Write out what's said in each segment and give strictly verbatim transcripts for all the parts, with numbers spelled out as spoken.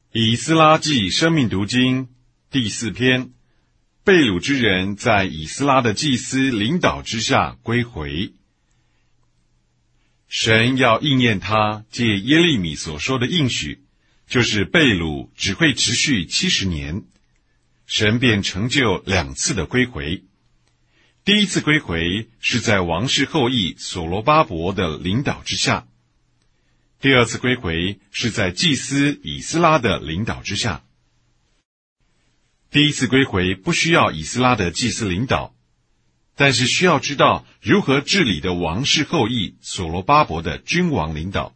以斯拉记生命读经第四篇，被掳之人在以斯拉的祭司领导之下归回。神要应验他借耶利米所说的应许，就是被掳只会持续七十年，神便成就两次的归回。第一次归回是在王室后裔所罗巴伯的领导之下，第二次归回是在祭司以斯拉的领导之下。第一次归回不需要以斯拉的祭司领导，但是需要知道如何治理的王室后裔所罗巴伯的君王领导。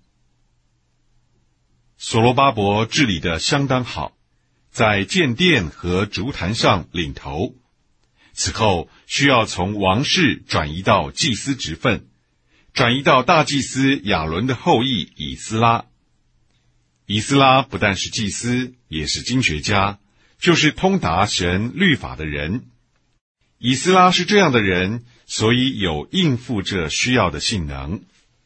所罗巴伯治理的相当好，在建殿和烛坛上领头。此后需要从王室转移到祭司职分，转移到大祭司亚伦的后裔以斯拉。以斯拉不但是祭司，也是经学家，就是通达神律法的人。以斯拉是这样的人，所以有应付这需要的性能。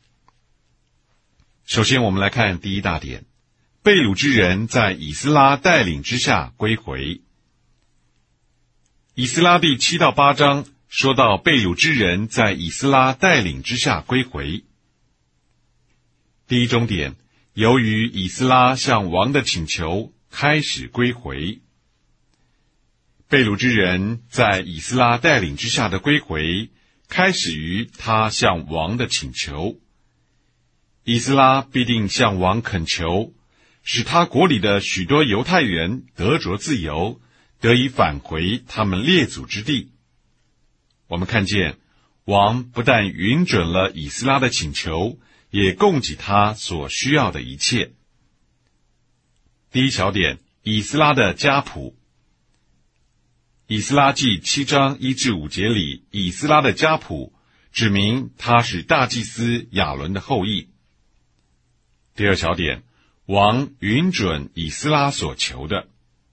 首先我们来看第一大点，被掳之人在以斯拉带领之下归回。以斯拉第七到八章说到被掳之人在以斯拉带领之下归回。第一中点，由于以斯拉向王的请求开始归回。被掳之人在以斯拉带领之下的归回，开始于他向王的请求。以斯拉必定向王恳求，使他国里的许多犹太人得着自由，得以返回他们列祖之地。我们看见，王不但允准了以斯拉的请求，也供给他所需要的一切。第一小点，以斯拉的家谱。以斯拉记七章一至五节里，以斯拉的家谱指明他是大祭司亚伦的后裔。第二小点，王允准以斯拉所求的。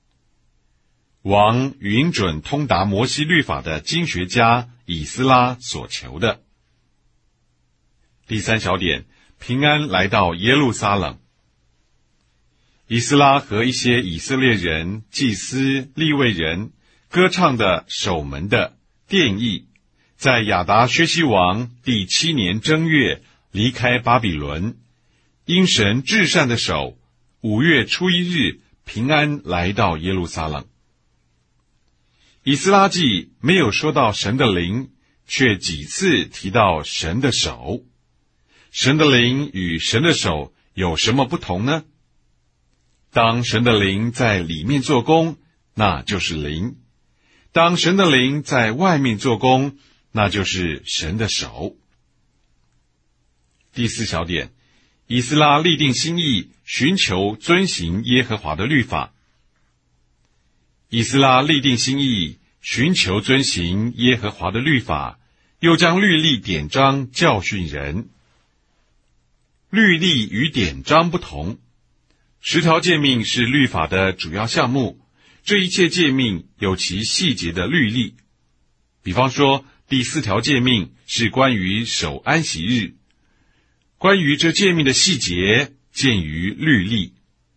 王允准通达摩西律法的经学家以斯拉所求的。第三小点，平安来到耶路撒冷。以斯拉和一些以色列人、祭司、利未人、歌唱的、守门的、殿役，在亚达薛西王第七年正月离开巴比伦，因神至善的手，五月初一日平安来到耶路撒冷。以斯拉记没有说到神的灵，却几次提到神的手。神的灵与神的手有什么不同呢？当神的灵在里面做工，那就是灵；当神的灵在外面做工，那就是神的手。第四小点，以斯拉立定心意，寻求遵行耶和华的律法。以斯拉立定心意，寻求遵行耶和华的律法，又将律例典章教训人。律例与典章不同，十条诫命是律法的主要项目，这一切诫命有其细节的律例。比方说，第四条诫命是关于守安息日，关于这诫命的细节见于律例。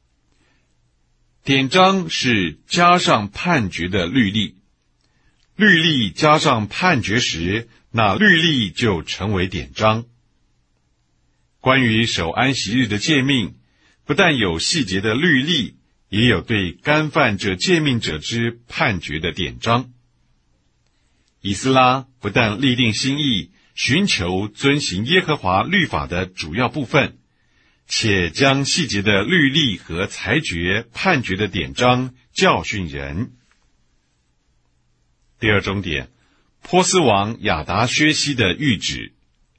典章是加上判决的律例，律例加上判决时，那律例就成为典章。关于守安息日的诫命，不但有细节的律例，也有对干犯这诫命者之判决的典章。以斯拉不但立定心意，寻求遵行耶和华律法的主要部分，且将细节的律例和裁决判决的典章教训人。第二中点，波斯王亚达薛西的谕旨。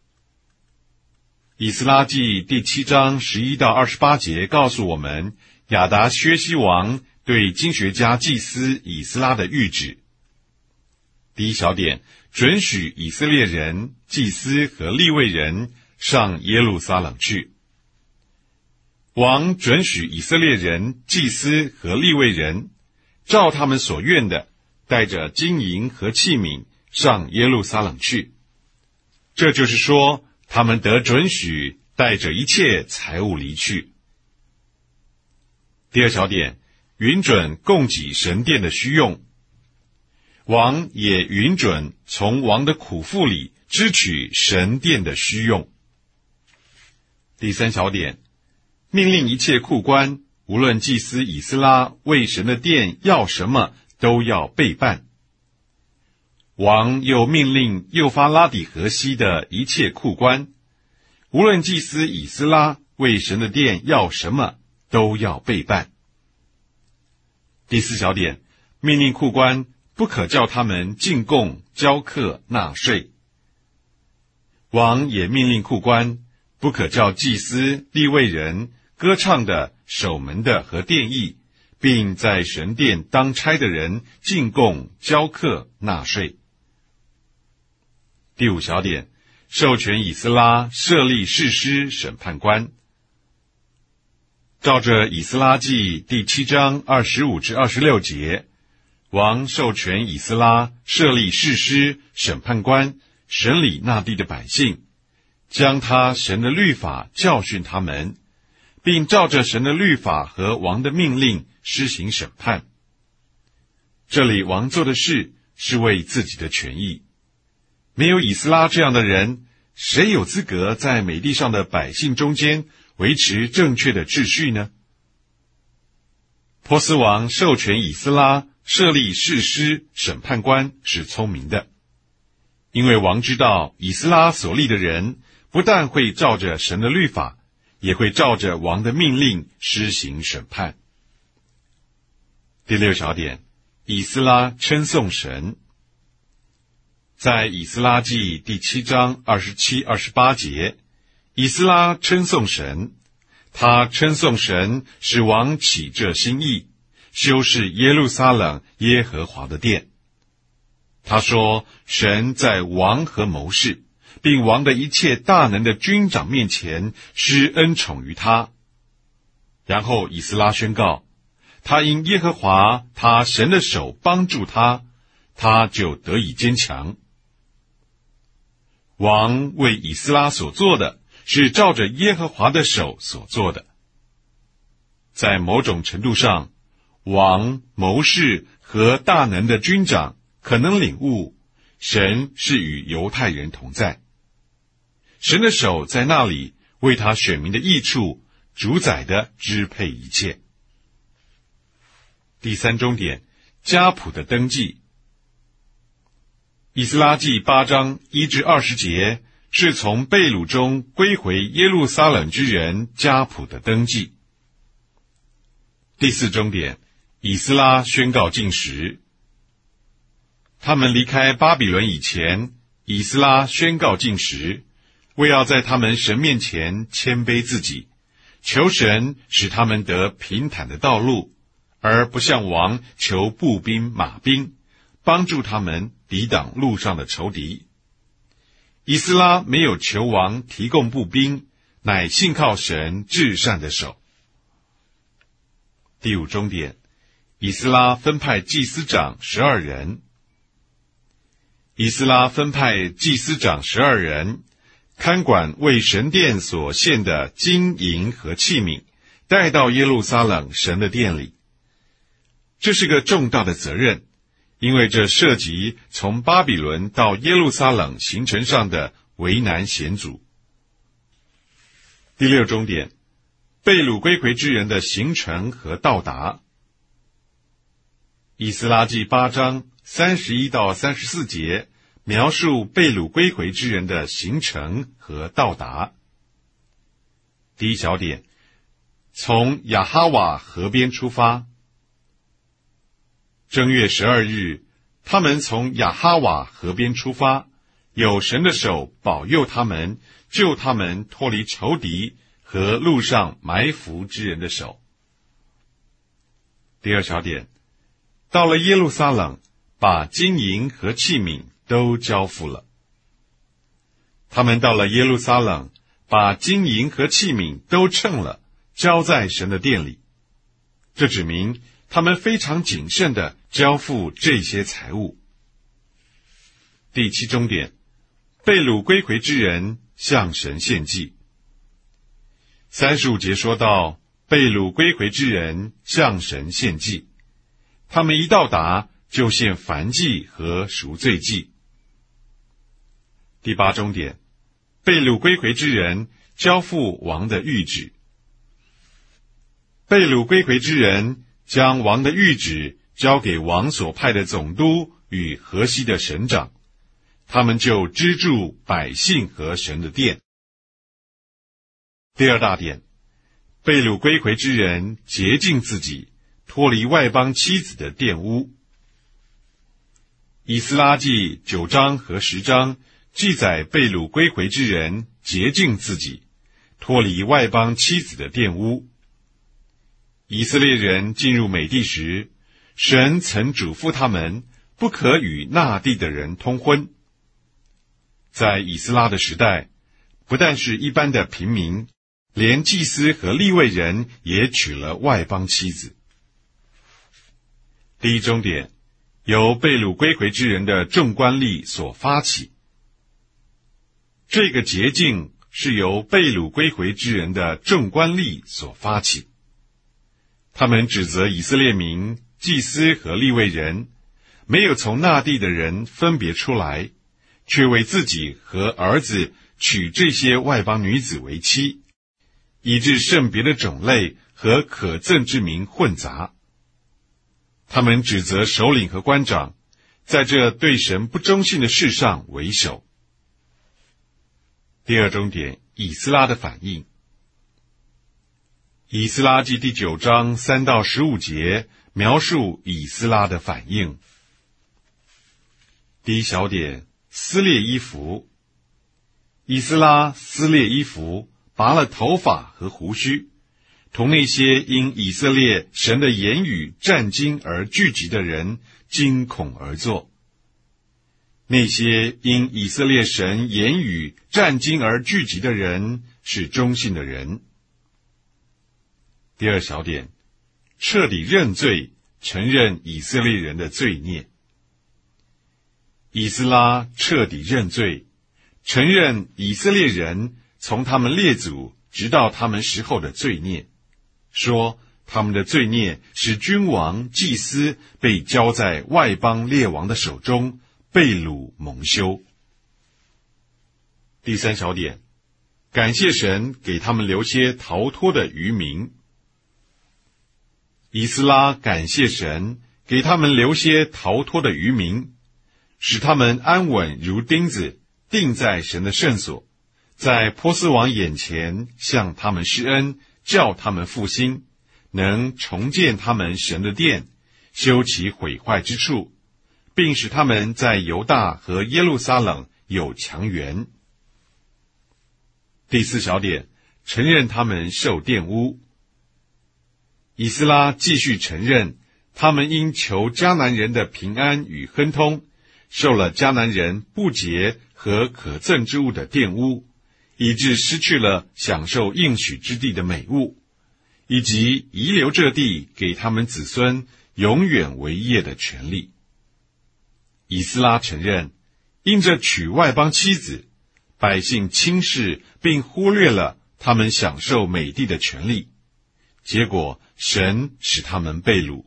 以斯拉记第七章十一到二十八节告诉我们，亚达薛西王对经学家祭司以斯拉的谕旨。第一小点，准许以色列人、祭司和利未人上耶路撒冷去。王准许以色列人、祭司和利未人，照他们所愿的，带着金银和器皿上耶路撒冷去。这就是说，他们得准许带着一切财物离去。 第二小点，允准供给神殿的需用。王也允准从王的苦腹里支取神殿的需用。第三小点，命令一切库官，无论祭司以斯拉为神的殿要什么，都要备办。王又命令幼发拉底河西的一切库官，无论祭司以斯拉为神的殿要什么，都要备办。第四小点，命令库官不可叫他们进贡、交课、纳税。王也命令库官不可叫祭司、利未人、歌唱的、守门的和殿役，并在神殿当差的人进贡、交课、纳税。第五小点，授权以斯拉设立士师、审判官。照着以斯拉记第七章二十五至二十六节，王授权以斯拉设立士师、审判官，审理那地的百姓，将他神的律法教训他们，并照着神的律法和王的命令施行审判。这里王做的事是为自己的权益。没有以斯拉这样的人，谁有资格在美地上的百姓中间维持正确的秩序呢？波斯王授权以斯拉设立士师、审判官是聪明的，因为王知道以斯拉所立的人不但会照着神的律法，也会照着王的命令施行审判。第六小点，以斯拉称颂神。在以斯拉记第七章二十七、二十八节，以斯拉称颂神，他称颂神使王起这心意，修饰耶路撒冷耶和华的殿。他说，神在王和谋士，并王的一切大能的军长面前施恩宠于他。然后以斯拉宣告，他因耶和华他神的手帮助他，他就得以坚强。王为以斯拉所做的是照着耶和华的手所做的。在某种程度上，王、谋士和大能的军长可能领悟，神是与犹太人同在，神的手在那里为他选民的益处主宰的支配一切。第三中点，家谱的登记。以斯拉记八章一至二十节是从被掳中归回耶路撒冷之人家谱的登记。第四中点，以斯拉宣告禁食。他们离开巴比伦以前，以斯拉宣告禁食，为要在他们神面前谦卑自己，求神使他们得平坦的道路，而不向王求步兵马兵，帮助他们抵挡路上的仇敌。以斯拉没有求王提供步兵，乃信靠神至善的手。第五中点，以斯拉分派祭司长十二人。以斯拉分派祭司长十二人，看管为神殿所献的金银和器皿，带到耶路撒冷神的殿里。这是个重大的责任，因为这涉及从巴比伦到耶路撒冷行程上的为难险阻。第六中点，被掳归回之人的行程和到达。以斯拉记八章三十一到三十四节描述被掳归回之人的行程和到达。第一小点，从亚哈瓦河边出发。正月十二日，他们从亚哈瓦河边出发，有神的手保佑他们，救他们脱离仇敌和路上埋伏之人的手。第二小点，到了耶路撒冷，把金银和器皿都交付了。他们到了耶路撒冷，把金银和器皿都称了，交在神的殿里。这指明他们非常谨慎地交付这些财物。第七中点，被掳归回之人向神献祭。三十五节说到， 被掳归回之人向神献祭，他们一到达就献燔祭和赎罪祭。第八中点，被掳归回之人交付王的谕旨。被掳归回之人将王的谕旨交给王所派的总督与河西的省长，他们就支住百姓和神的殿。第二大点，被掳归回之人洁净自己，脱离外邦妻子的玷污。以斯拉记九章和十章记载被掳归回之人洁净自己，脱离外邦妻子的玷污。以色列人进入美地时，神曾嘱咐他们不可与那地的人通婚。在以斯拉的时代，不但是一般的平民，连祭司和利未人也娶了外邦妻子。第一中点，由被掳归回之人的众官吏所发起。这个洁净是由被掳归回之人的众官吏所发起。他们指责以色列民、祭司和利未人没有从那地的人分别出来，却为自己和儿子娶这些外邦女子为妻，以致圣别的种类和可憎之民混杂。他们指责首领和官长在这对神不忠信的事上为首。第二中点，以斯拉的反应。以斯拉记第九章三到十五节描述以斯拉的反应。第一小点，撕裂衣服。以斯拉撕裂衣服，拔了头发和胡须，同那些因以色列神的言语战惊而聚集的人惊恐而坐。那些因以色列神言语战惊而聚集的人是忠信的人。第二小点，彻底认罪，承认以色列人的罪孽。以斯拉彻底认罪，承认以色列人从他们列祖直到他们时候的罪孽，说他们的罪孽使君王、祭司被交在外邦列王的手中，被掳蒙羞。第三小点，感谢神给他们留些逃脱的余民。以斯拉感谢神给他们留些逃脱的余民，使他们安稳如钉子，钉在神的圣所，在波斯王眼前向他们施恩，叫他们复兴，能重建他们神的殿，修其毁坏之处，并使他们在犹大和耶路撒冷有强援。第四小点，承认他们受玷污。以斯拉继续承认，他们因求迦南人的平安与亨通，受了迦南人不洁和可憎之物的玷污，以致失去了享受应许之地的美物，以及遗留这地给他们子孙永远为业的权利。以斯拉承认，因着娶外邦妻子，百姓轻视并忽略了他们享受美地的权利，结果神使他们被掳。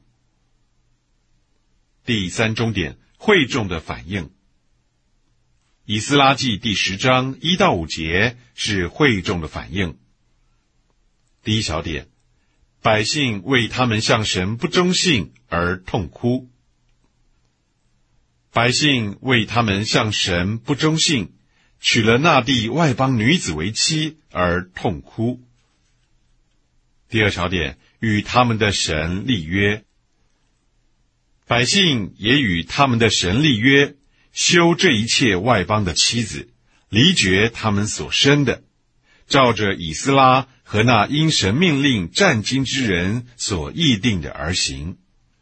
第三中点，会众的反应。以斯拉记第十章一到五节是会众的反应。第一小点，百姓为他们向神不忠信而痛哭。百姓为他们向神不忠信，娶了那地外邦女子为妻而痛哭。第二小点，与他们的神立约。百姓也与他们的神立约，休这一切外邦的妻子，离绝他们所生的，照着以斯拉和那因神命令战经之人所议定的而行。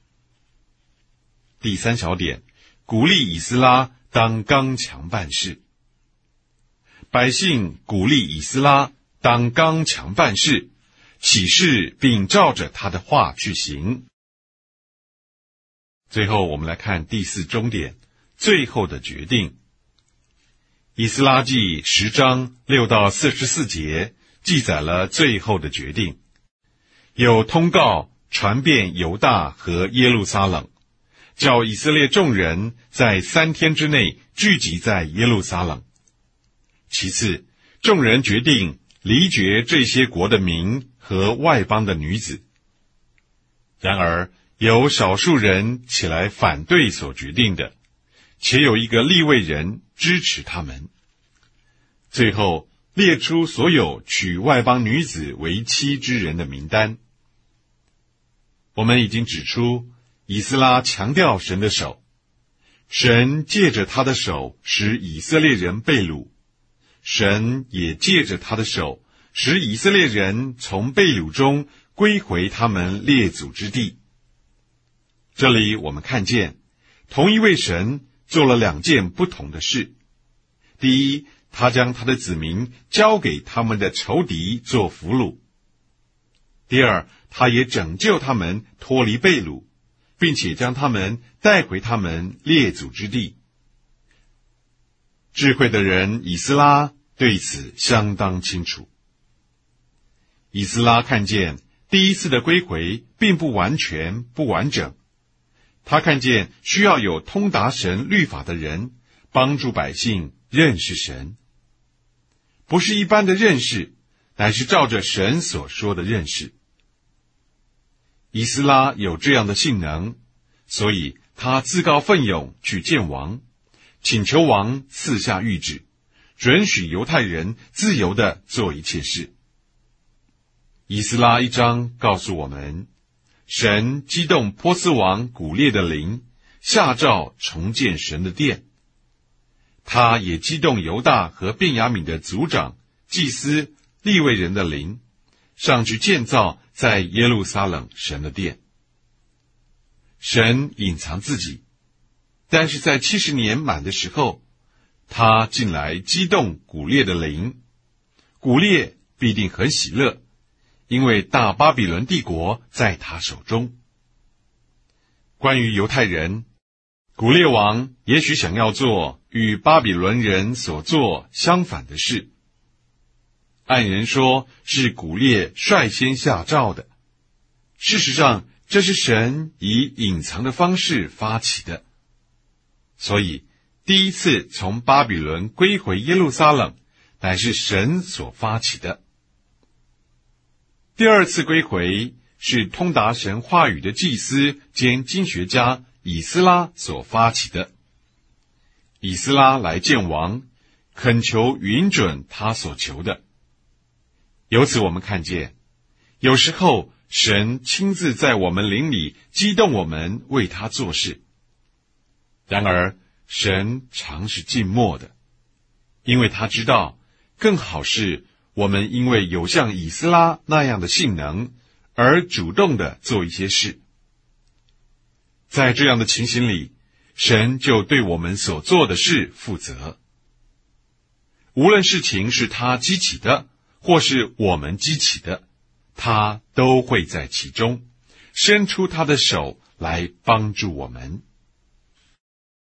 第三小点，鼓励以斯拉当刚强办事。百姓鼓励以斯拉当刚强办事，起誓并照着他的话去行。最后我们来看第四中点，最后的决定。以斯拉记十章六到四十四节记载了最后的决定。 有通告传遍犹大和耶路撒冷，叫以色列众人在三天之内聚集在耶路撒冷。其次，众人决定离绝这些国的民和外邦的女子。然而，有少数人起来反对所决定的，且有一个利未人支持他们。最后列出所有娶外邦女子为妻之人的名单。我们已经指出，以斯拉强调神的手，神借着他的手使以色列人被掳，神也借着他的手使以色列人从被掳中归回他们列祖之地。这里我们看见，同一位神做了两件不同的事。第一，他将他的子民交给他们的仇敌做俘虏。第二，他也拯救他们脱离被掳，并且将他们带回他们列祖之地。智慧的人以斯拉对此相当清楚。以斯拉看见第一次的归回并不完全不完整，他看见需要有通达神律法的人帮助百姓认识神，不是一般的认识，乃是照着神所说的认识。以斯拉有这样的性能，所以他自告奋勇去见王，请求王赐下谕旨，准许犹太人自由地做一切事。以斯拉一章告诉我们，神激动波斯王古列的灵，下诏重建神的殿。他也激动犹大和便雅悯的族长、祭司、利未人的灵，上去建造在耶路撒冷神的殿。神隐藏自己，但是在七十年满的时候，他进来激动古列的灵，古列必定很喜乐，因为大巴比伦帝国在他手中。关于犹太人，古列王也许想要做与巴比伦人所做相反的事。按人说是古列率先下诏的，事实上这是神以隐藏的方式发起的。所以第一次从巴比伦归回耶路撒冷，乃是神所发起的。第二次归回是通达神话语的祭司兼经学家以斯拉所发起的。以斯拉来见王，恳求允准他所求的。由此我们看见，有时候神亲自在我们灵里激动我们为他做事。然而神常是静默的，因为他知道更好是我们因为有像以斯拉那样的性能而主动的做一些事。在这样的情形里，神就对我们所做的事负责。无论事情是他激起的，或是我们激起的，他都会在其中伸出他的手来帮助我们。